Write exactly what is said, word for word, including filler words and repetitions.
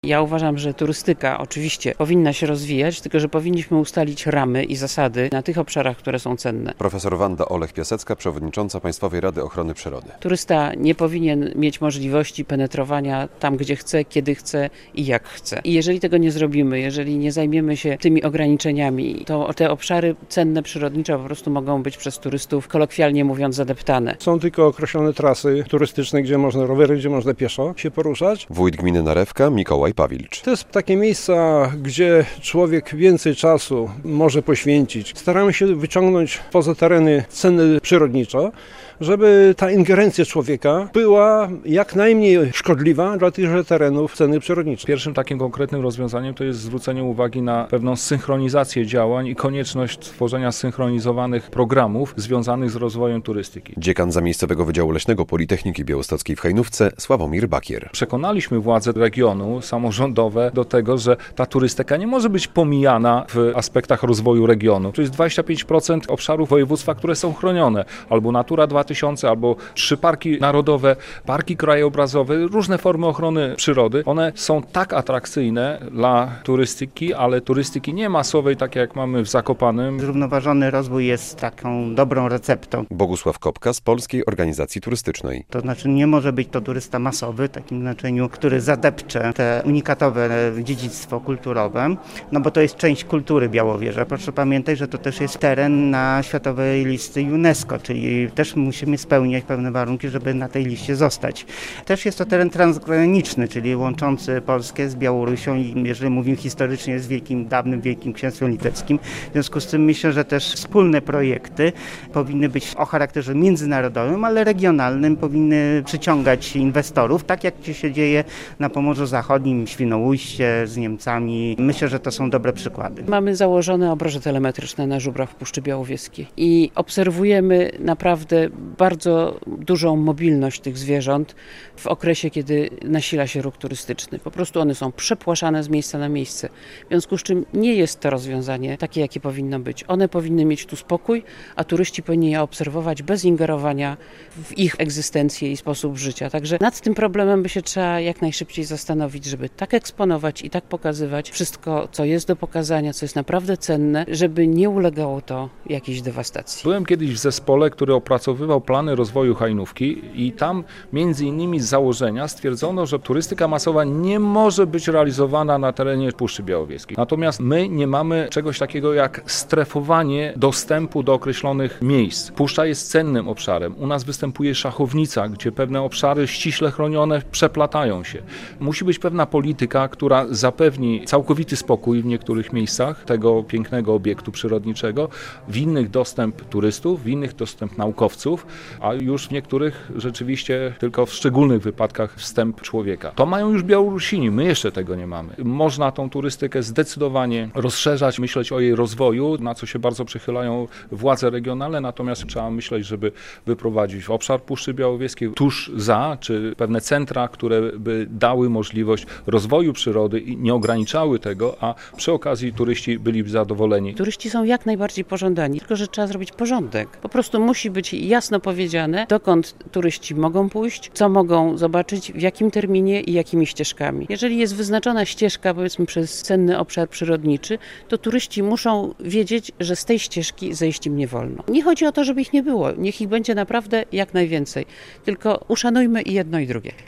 Ja uważam, że turystyka oczywiście powinna się rozwijać, tylko że powinniśmy ustalić ramy i zasady na tych obszarach, które są cenne. Profesor Wanda Olech-Piasecka, przewodnicząca Państwowej Rady Ochrony Przyrody. Turysta nie powinien mieć możliwości penetrowania tam, gdzie chce, kiedy chce i jak chce. I jeżeli tego nie zrobimy, jeżeli nie zajmiemy się tymi ograniczeniami, to te obszary cenne przyrodniczo po prostu mogą być przez turystów, kolokwialnie mówiąc, zadeptane. Są tylko określone trasy turystyczne, gdzie można rowery, gdzie można pieszo się poruszać. Wójt gminy Narewka Mikołaj Pawilcz. To jest takie miejsca, gdzie człowiek więcej czasu może poświęcić. Staramy się wyciągnąć poza tereny cenne przyrodniczo, żeby ta ingerencja człowieka była jak najmniej szkodliwa dla tychże terenów cennych przyrodniczych. Pierwszym takim konkretnym rozwiązaniem to jest zwrócenie uwagi na pewną synchronizację działań i konieczność tworzenia synchronizowanych programów związanych z rozwojem turystyki. Dziekan Zamiejscowego Wydziału Leśnego Politechniki Białostockiej w Hajnówce Sławomir Bakier. Przekonaliśmy władze regionu, samorządowe do tego, że ta turystyka nie może być pomijana w aspektach rozwoju regionu. To jest dwadzieścia pięć procent obszarów województwa, które są chronione, albo Natura dwa tysiące, albo trzy parki narodowe, parki krajobrazowe, różne formy ochrony przyrody. One są tak atrakcyjne dla turystyki, ale turystyki nie masowej, tak jak mamy w Zakopanem. Zrównoważony rozwój jest taką dobrą receptą. Bogusław Kopka z Polskiej Organizacji Turystycznej. To znaczy nie może być to turysta masowy, w takim znaczeniu, który zadepcze te unikatowe dziedzictwo kulturowe, no bo to jest część kultury Białowieża. Proszę pamiętać, że to też jest teren na światowej listy UNESCO, czyli też musimy spełniać pewne warunki, żeby na tej liście zostać. Też jest to teren transgraniczny, czyli łączący Polskę z Białorusią i jeżeli mówimy historycznie z wielkim, dawnym Wielkim Księstwem Litewskim. W związku z tym myślę, że też wspólne projekty powinny być o charakterze międzynarodowym, ale regionalnym, powinny przyciągać inwestorów, tak jak się dzieje na Pomorzu Zachodnim, Świnoujście z Niemcami. Myślę, że to są dobre przykłady. Mamy założone obroże telemetryczne na żubrach w Puszczy Białowieskiej i obserwujemy naprawdę bardzo dużą mobilność tych zwierząt w okresie, kiedy nasila się ruch turystyczny. Po prostu one są przepłaszane z miejsca na miejsce. W związku z czym nie jest to rozwiązanie takie, jakie powinno być. One powinny mieć tu spokój, a turyści powinni je obserwować bez ingerowania w ich egzystencję i sposób życia. Także nad tym problemem by się trzeba jak najszybciej zastanowić, żeby tak eksponować i tak pokazywać wszystko, co jest do pokazania, co jest naprawdę cenne, żeby nie ulegało to jakiejś dewastacji. Byłem kiedyś w zespole, który opracowywał plany rozwoju Hajnówki i tam między innymi z założenia stwierdzono, że turystyka masowa nie może być realizowana na terenie Puszczy Białowieskiej. Natomiast my nie mamy czegoś takiego jak strefowanie dostępu do określonych miejsc. Puszcza jest cennym obszarem. U nas występuje szachownica, gdzie pewne obszary ściśle chronione przeplatają się. Musi być pewna polityka, która zapewni całkowity spokój w niektórych miejscach tego pięknego obiektu przyrodniczego, w innych dostęp turystów, w innych dostęp naukowców, a już w niektórych rzeczywiście tylko w szczególnych wypadkach wstęp człowieka. To mają już Białorusini, my jeszcze tego nie mamy. Można tą turystykę zdecydowanie rozszerzać, myśleć o jej rozwoju, na co się bardzo przychylają władze regionalne, natomiast trzeba myśleć, żeby wyprowadzić w obszar Puszczy Białowieskiej tuż za, czy pewne centra, które by dały możliwość rozwoju przyrody i nie ograniczały tego, a przy okazji turyści byliby zadowoleni. Turyści są jak najbardziej pożądani, tylko że trzeba zrobić porządek. Po prostu musi być jasno powiedziane, dokąd turyści mogą pójść, co mogą zobaczyć, w jakim terminie i jakimi ścieżkami. Jeżeli jest wyznaczona ścieżka, powiedzmy przez cenny obszar przyrodniczy, to turyści muszą wiedzieć, że z tej ścieżki zejść im nie wolno. Nie chodzi o to, żeby ich nie było. Niech ich będzie naprawdę jak najwięcej. Tylko uszanujmy i jedno i drugie.